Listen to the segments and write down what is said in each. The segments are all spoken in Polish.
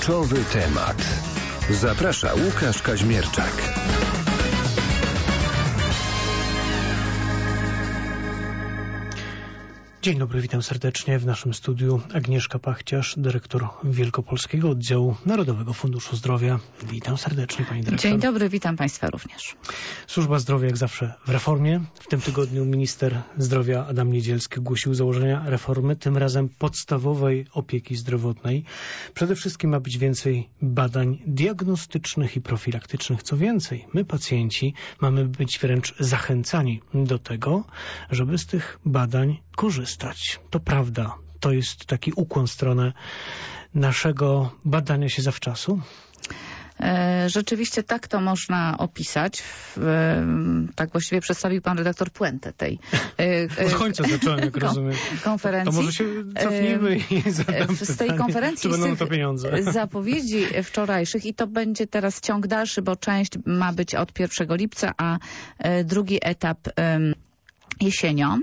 Kluczowy temat. Zaprasza Łukasz Kaźmierczak. Dzień dobry, witam serdecznie w naszym studiu Agnieszka Pachciarz, dyrektor Wielkopolskiego Oddziału Narodowego Funduszu Zdrowia. Witam serdecznie, pani dyrektor. Dzień dobry, witam państwa również. Służba zdrowia jak zawsze w reformie. W tym tygodniu minister zdrowia Adam Niedzielski ogłosił założenia reformy, tym razem podstawowej opieki zdrowotnej. Przede wszystkim ma być więcej badań diagnostycznych i profilaktycznych. Co więcej, my pacjenci mamy być wręcz zachęcani do tego, żeby z tych badań korzystać. To prawda, to jest taki ukłon w stronę naszego badania się zawczasu? Rzeczywiście tak to można opisać. Tak właściwie przedstawił pan redaktor puentę tej Od końca zacząłem, jak rozumiem. Konferencji. To może się cofnijmy i zadam z tej konferencji, czy będą to pieniądze. Zapowiedzi wczorajszych i to będzie teraz ciąg dalszy, bo część ma być od 1 lipca, a drugi etap jesienią.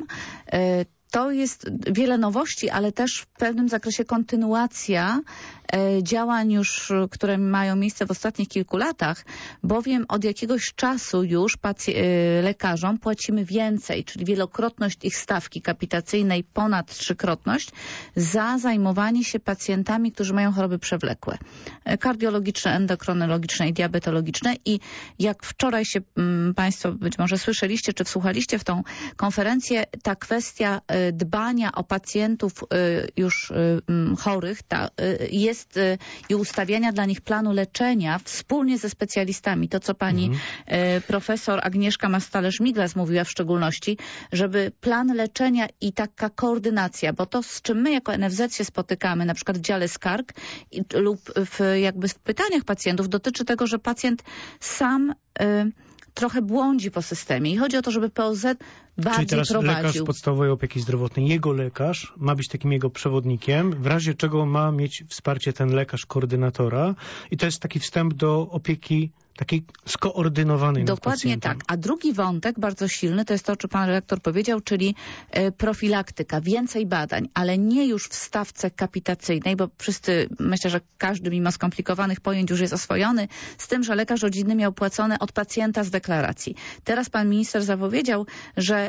To jest wiele nowości, ale też w pewnym zakresie kontynuacja działań już, które mają miejsce w ostatnich kilku latach, bowiem od jakiegoś czasu już lekarzom płacimy więcej, czyli wielokrotność ich stawki kapitacyjnej, ponad 3-krotność, za zajmowanie się pacjentami, którzy mają choroby przewlekłe, kardiologiczne, endokronologiczne i diabetologiczne. I jak wczoraj się państwo być może słyszeliście, czy wsłuchaliście w tą konferencję, ta kwestia dbania o pacjentów już chorych jest i ustawiania dla nich planu leczenia wspólnie ze specjalistami. To, co pani profesor Agnieszka Mastalerz-Miglas mówiła w szczególności, żeby plan leczenia i taka koordynacja, bo to, z czym my jako NFZ się spotykamy, na przykład w dziale skarg lub w pytaniach pacjentów, dotyczy tego, że pacjent sam trochę błądzi po systemie i chodzi o to, żeby POZ bardziej Czyli teraz prowadził. lekarz podstawowej opieki zdrowotnej, jego lekarz ma być takim jego przewodnikiem, w razie czego ma mieć wsparcie ten lekarz koordynatora i to jest taki wstęp do opieki takiej skoordynowanej nad Dokładnie pacjentem. tak. A drugi wątek, bardzo silny, to jest to, o czym pan redaktor powiedział, czyli profilaktyka, więcej badań, ale nie już w stawce kapitacyjnej, bo wszyscy, myślę, że każdy mimo skomplikowanych pojęć już jest oswojony z tym, że lekarz rodzinny miał płacone od pacjenta z deklaracji. Teraz pan minister zapowiedział, że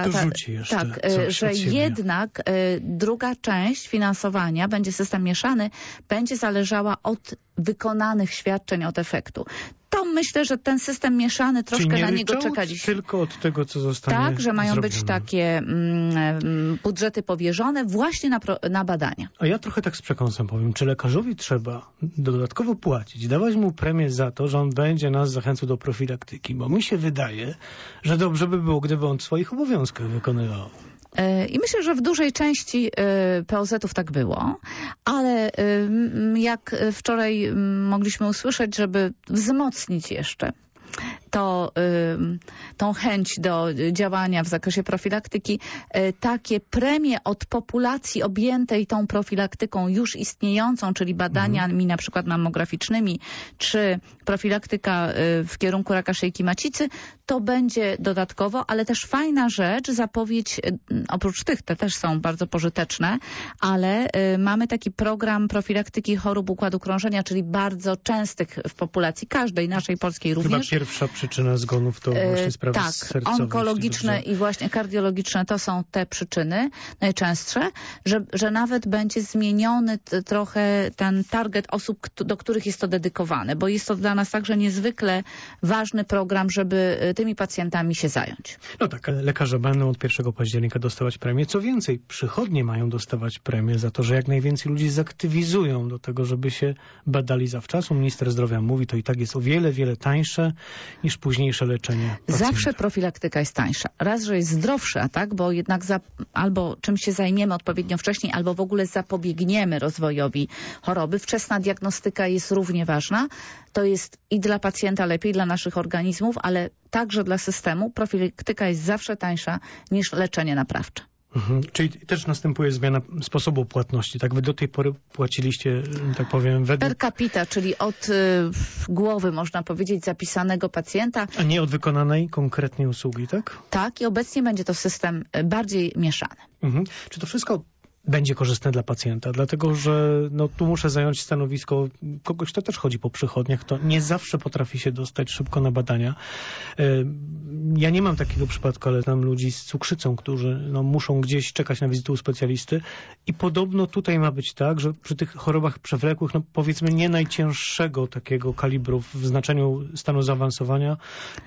jednak druga część finansowania, będzie system mieszany, będzie zależała od wykonanych świadczeń, od efektu. To myślę, że ten system mieszany troszkę na niego czekaliśmy. Tylko od tego, co zostanie Tak, że mają zrobione. być takie budżety powierzone właśnie na badania. A ja trochę tak z przekąsem powiem, czy lekarzowi trzeba dodatkowo płacić, dawać mu premię za to, że on będzie nas zachęcał do profilaktyki, bo mi się wydaje, że dobrze by było, gdyby on swoich obowiązków wykonywał. I myślę, że w dużej części POZ-ów tak było, ale jak wczoraj mogliśmy usłyszeć, żeby wzmocnić jeszcze tą chęć do działania w zakresie profilaktyki, takie premie od populacji objętej tą profilaktyką już istniejącą, czyli badaniami na przykład mammograficznymi, czy profilaktyka w kierunku raka szyjki macicy, to będzie dodatkowo, ale też fajna rzecz, zapowiedź, oprócz tych, te też są bardzo pożyteczne, ale mamy taki program profilaktyki chorób układu krążenia, czyli bardzo częstych w populacji każdej, naszej polskiej również. Chyba pierwsza przyczyna zgonów to właśnie sprawy sercowe. Tak, onkologiczne i właśnie kardiologiczne to są te przyczyny najczęstsze, że nawet będzie zmieniony trochę ten target osób, do których jest to dedykowane, bo jest to dla nas także niezwykle ważny program, żeby tymi pacjentami się zająć. No tak, ale lekarze będą od 1 października dostawać premię. Co więcej, przychodnie mają dostawać premię za to, że jak najwięcej ludzi zaktywizują do tego, żeby się badali zawczasu. Minister zdrowia mówi, to i tak jest o wiele, wiele tańsze niż późniejsze leczenie pacjenta. Zawsze profilaktyka jest tańsza. Raz, że jest zdrowsza, tak, bo jednak albo czymś się zajmiemy odpowiednio wcześniej, albo w ogóle zapobiegniemy rozwojowi choroby. Wczesna diagnostyka jest równie ważna. To jest i dla pacjenta lepiej, dla naszych organizmów, ale także dla systemu. Profilaktyka jest zawsze tańsza niż leczenie naprawcze. Czyli też następuje zmiana sposobu płatności, tak? Wy do tej pory płaciliście, tak powiem, według... Per capita, czyli od głowy, można powiedzieć, zapisanego pacjenta. A nie od wykonanej konkretnej usługi, tak? Tak, i obecnie będzie to system bardziej mieszany. Czy to wszystko będzie korzystne dla pacjenta, dlatego że tu muszę zająć stanowisko kogoś, kto też chodzi po przychodniach, kto nie zawsze potrafi się dostać szybko na badania. Ja nie mam takiego przypadku, ale znam ludzi z cukrzycą, którzy muszą gdzieś czekać na wizytę u specjalisty i podobno tutaj ma być tak, że przy tych chorobach przewlekłych, powiedzmy nie najcięższego takiego kalibru w znaczeniu stanu zaawansowania,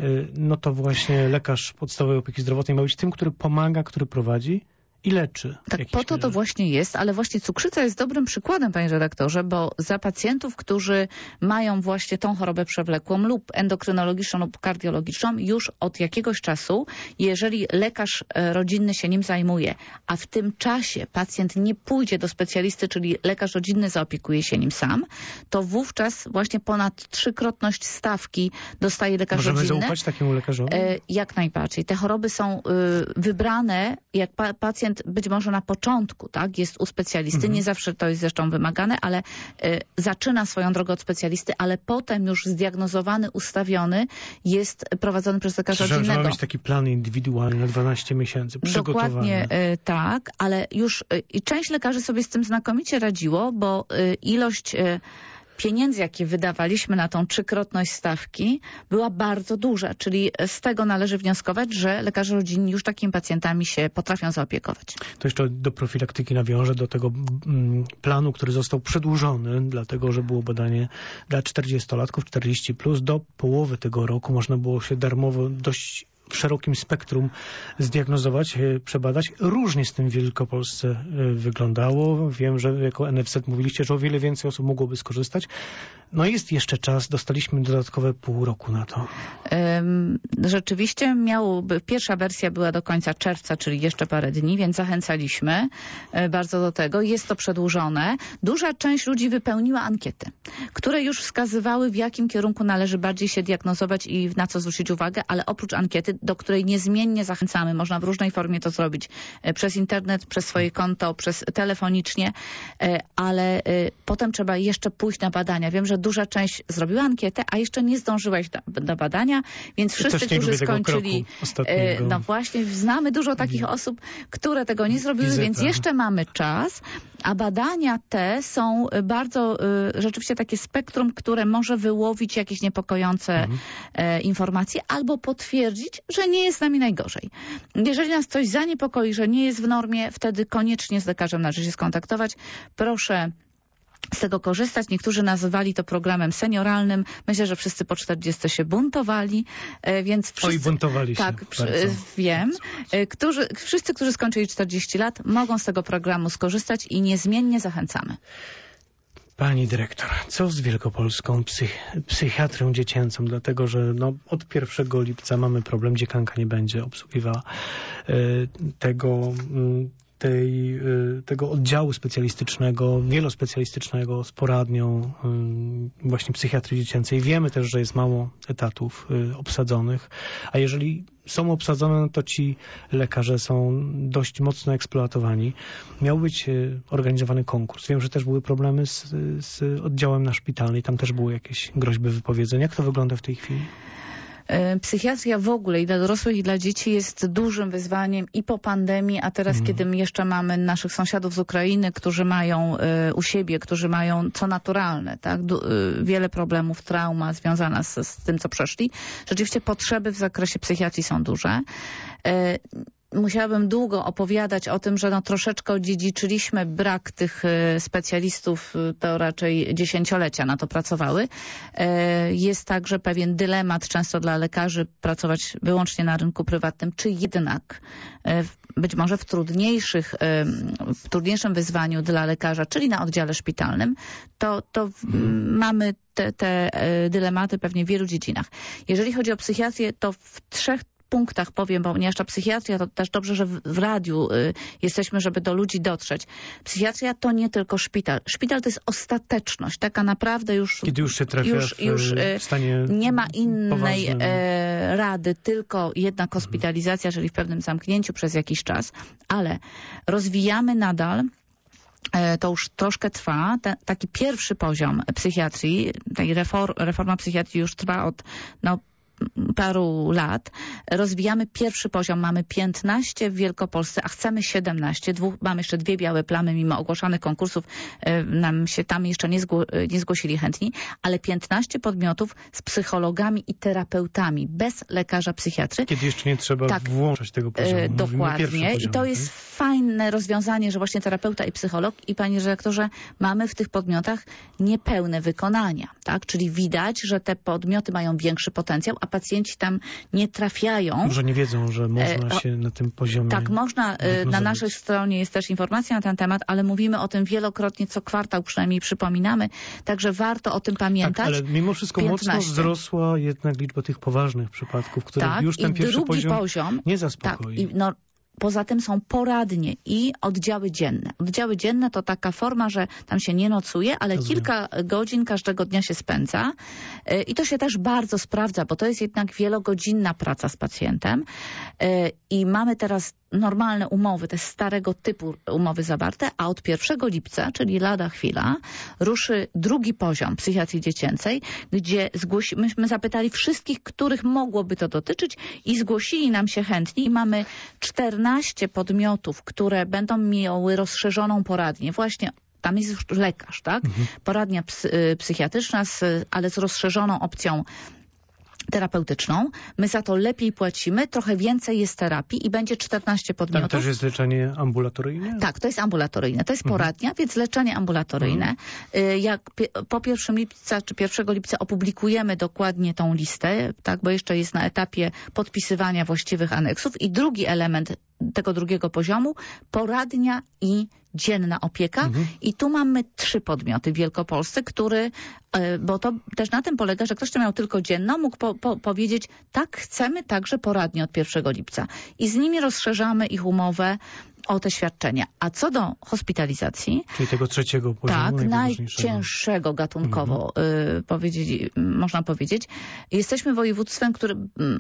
to właśnie lekarz podstawowej opieki zdrowotnej ma być tym, który pomaga, który prowadzi i leczy. Tak, po to właśnie jest, ale właśnie cukrzyca jest dobrym przykładem, panie redaktorze, bo za pacjentów, którzy mają właśnie tą chorobę przewlekłą lub endokrynologiczną lub kardiologiczną, już od jakiegoś czasu, jeżeli lekarz rodzinny się nim zajmuje, a w tym czasie pacjent nie pójdzie do specjalisty, czyli lekarz rodzinny zaopiekuje się nim sam, to wówczas właśnie ponad 3-krotność stawki dostaje lekarz rodzinny. Możemy zaufać takiemu lekarzowi? Jak najbardziej. Te choroby są wybrane, jak pacjent być może na początku, tak, jest u specjalisty, nie zawsze to jest zresztą wymagane, ale zaczyna swoją drogę od specjalisty, ale potem już zdiagnozowany, ustawiony jest prowadzony przez lekarza rodzinnego. Trzeba mieć taki plan indywidualny na 12 miesięcy, przygotowany. Dokładnie tak, ale już i część lekarzy sobie z tym znakomicie radziło, bo ilość pieniędzy, jakie wydawaliśmy na tą 3-krotność stawki, była bardzo duża, czyli z tego należy wnioskować, że lekarze rodzinni już takimi pacjentami się potrafią zaopiekować. To jeszcze do profilaktyki nawiążę, do tego planu, który został przedłużony, dlatego że było badanie dla 40-latków, 40+, do połowy tego roku można było się darmowo dość w szerokim spektrum zdiagnozować, przebadać. Różnie z tym w Wielkopolsce wyglądało. Wiem, że jako NFZ mówiliście, że o wiele więcej osób mogłoby skorzystać. Jest jeszcze czas. Dostaliśmy dodatkowe pół roku na to. Rzeczywiście pierwsza wersja była do końca czerwca, czyli jeszcze parę dni, więc zachęcaliśmy bardzo do tego. Jest to przedłużone. Duża część ludzi wypełniła ankiety, które już wskazywały, w jakim kierunku należy bardziej się diagnozować i na co zwrócić uwagę, ale oprócz ankiety, do której niezmiennie zachęcamy. Można w różnej formie to zrobić. Przez internet, przez swoje konto, telefonicznie, ale potem trzeba jeszcze pójść na badania. Wiem, że duża część zrobiła ankietę, a jeszcze nie zdążyła iść do badania, więc wszyscy, którzy skończyli, właśnie znamy dużo takich osób, które tego nie zrobiły, więc jeszcze mamy czas, a badania te są bardzo rzeczywiście takie spektrum, które może wyłowić jakieś niepokojące informacje albo potwierdzić, że nie jest z nami najgorzej. Jeżeli nas coś zaniepokoi, że nie jest w normie, wtedy koniecznie z lekarzem należy się skontaktować. Proszę z tego korzystać. Niektórzy nazywali to programem senioralnym. Myślę, że wszyscy po 40 się buntowali, więc wszyscy... buntowali się. Tak, wiem. Wszyscy, którzy skończyli 40 lat, mogą z tego programu skorzystać i niezmiennie zachęcamy. Pani dyrektor, co z wielkopolską psychiatrią dziecięcą? Dlatego, że od 1 lipca mamy problem, dziekanka nie będzie obsługiwała tego oddziału specjalistycznego, wielospecjalistycznego z poradnią właśnie psychiatrii dziecięcej. Wiemy też, że jest mało etatów obsadzonych, a jeżeli są obsadzone, to ci lekarze są dość mocno eksploatowani. Miał być organizowany konkurs. Wiem, że też były problemy z oddziałem na szpitalnej. Tam też były jakieś groźby wypowiedzeń. Jak to wygląda w tej chwili? Psychiatria w ogóle i dla dorosłych, i dla dzieci jest dużym wyzwaniem i po pandemii, a teraz, kiedy jeszcze mamy naszych sąsiadów z Ukrainy, którzy mają u siebie, którzy mają co naturalne, tak, wiele problemów, trauma związana z tym, co przeszli. Rzeczywiście potrzeby w zakresie psychiatrii są duże. Musiałabym długo opowiadać o tym, że troszeczkę odziedziczyliśmy brak tych specjalistów, to raczej dziesięciolecia na to pracowały. Jest także pewien dylemat często dla lekarzy pracować wyłącznie na rynku prywatnym, czy jednak być może w trudniejszym wyzwaniu dla lekarza, czyli na oddziale szpitalnym, to mamy te dylematy pewnie w wielu dziedzinach. Jeżeli chodzi o psychiatrię, to w 3 punktach powiem, bo ponieważ ta psychiatria, to też dobrze, że w radiu jesteśmy, żeby do ludzi dotrzeć. Psychiatria to nie tylko szpital. Szpital to jest ostateczność. Taka naprawdę już... Kiedy już się trafia w stanie nie ma innej rady, tylko jednak hospitalizacja, czyli w pewnym zamknięciu przez jakiś czas. Ale rozwijamy nadal, to już troszkę trwa, taki pierwszy poziom psychiatrii, tej reforma psychiatrii już trwa od paru lat rozwijamy pierwszy poziom. Mamy 15 w Wielkopolsce, a chcemy 17. Mamy jeszcze 2 białe plamy, mimo ogłoszonych konkursów nam się tam jeszcze nie zgłosili chętni, ale 15 podmiotów z psychologami i terapeutami, bez lekarza psychiatry. Kiedy jeszcze nie trzeba włączać tego poziomu. Dokładnie. I to jest fajne rozwiązanie, że właśnie terapeuta i psycholog. I panie redaktorze, mamy w tych podmiotach niepełne wykonania, tak? Czyli widać, że te podmioty mają większy potencjał, a pacjenci tam nie trafiają. Może nie wiedzą, że można się na tym poziomie... Tak, można. Na naszej stronie jest też informacja na ten temat, ale mówimy o tym wielokrotnie, co kwartał przynajmniej przypominamy, także warto o tym pamiętać. Tak, ale mimo wszystko 15. mocno wzrosła jednak liczba tych poważnych przypadków, które już ten pierwszy poziom nie zaspokoi. Tak, poza tym są poradnie i oddziały dzienne. Oddziały dzienne to taka forma, że tam się nie nocuje, ale kilka godzin każdego dnia się spędza i to się też bardzo sprawdza, bo to jest jednak wielogodzinna praca z pacjentem i mamy teraz normalne umowy, te starego typu umowy zawarte, a od 1 lipca, czyli lada chwila, ruszy drugi poziom psychiatrii dziecięcej, gdzie myśmy zapytali wszystkich, których mogłoby to dotyczyć i zgłosili nam się chętni i mamy 14 podmiotów, które będą miały rozszerzoną poradnię. Właśnie tam jest już lekarz, tak? Poradnia psychiatryczna, ale z rozszerzoną opcją terapeutyczną. My za to lepiej płacimy, trochę więcej jest terapii i będzie 14 podmiotów. Tam też jest leczenie ambulatoryjne? Tak, to jest ambulatoryjne. To jest poradnia, więc leczenie ambulatoryjne. Jak po 1 lipca czy 1 lipca opublikujemy dokładnie tą listę, tak, bo jeszcze jest na etapie podpisywania właściwych aneksów i drugi element tego drugiego poziomu, poradnia i dzienna opieka. I tu mamy 3 podmioty w Wielkopolsce, bo to też na tym polega, że ktoś, kto miał tylko dzienną, mógł powiedzieć, tak, chcemy także poradnię od 1 lipca. I z nimi rozszerzamy ich umowę o te świadczenia. A co do hospitalizacji... Czyli tego trzeciego poziomu, tak, najcięższego gatunkowo można powiedzieć. Jesteśmy województwem, które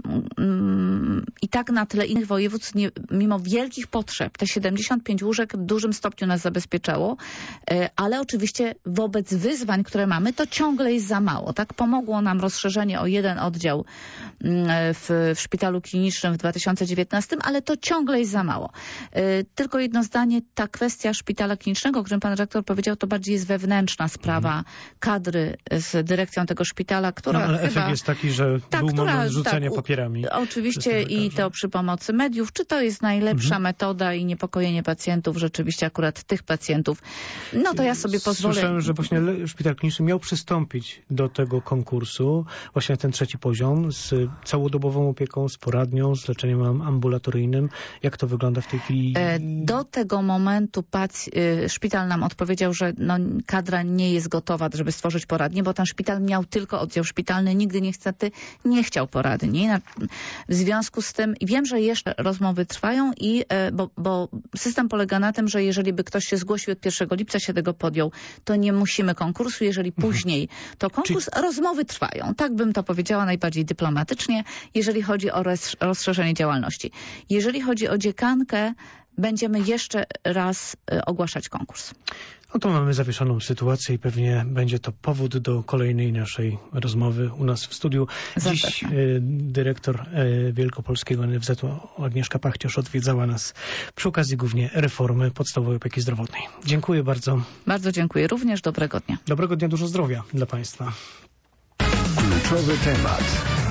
i tak na tle innych województw, mimo wielkich potrzeb, te 75 łóżek w dużym stopniu nas zabezpieczało, ale oczywiście wobec wyzwań, które mamy, to ciągle jest za mało. Tak, pomogło nam rozszerzenie o 1 oddział w szpitalu klinicznym w 2019, ale to ciągle jest za mało. Tylko jedno zdanie, ta kwestia szpitala klinicznego, o którym pan redaktor powiedział, to bardziej jest wewnętrzna sprawa kadry z dyrekcją tego szpitala, która ale efekt jest taki, że był moment rzucenia papierami. Oczywiście i to przy pomocy mediów. Czy to jest najlepsza metoda i niepokojenie pacjentów, rzeczywiście akurat tych pacjentów, no to ja sobie pozwolę... Słyszałem, że właśnie szpital kliniczny miał przystąpić do tego konkursu, właśnie na ten trzeci poziom, z całodobową opieką, z poradnią, z leczeniem ambulatoryjnym. Jak to wygląda w tej chwili? Do tego momentu szpital nam odpowiedział, że kadra nie jest gotowa, żeby stworzyć poradnię, bo ten szpital miał tylko oddział szpitalny, nigdy niestety nie chciał poradni. W związku z tym wiem, że jeszcze rozmowy trwają bo system polega na tym, że jeżeli by ktoś się zgłosił od 1 lipca, się tego podjął, to nie musimy konkursu. Jeżeli później to konkurs, rozmowy trwają. Tak bym to powiedziała najbardziej dyplomatycznie, jeżeli chodzi o rozszerzenie działalności. Jeżeli chodzi o dziekankę, będziemy jeszcze raz ogłaszać konkurs. No to mamy zawieszoną sytuację i pewnie będzie to powód do kolejnej naszej rozmowy u nas w studiu. Dziś dyrektor Wielkopolskiego NFZ-u Agnieszka Pachciosz odwiedzała nas przy okazji głównie reformy podstawowej opieki zdrowotnej. Dziękuję bardzo. Bardzo dziękuję. Również dobrego dnia. Dobrego dnia, dużo zdrowia dla Państwa. Kluczowy temat.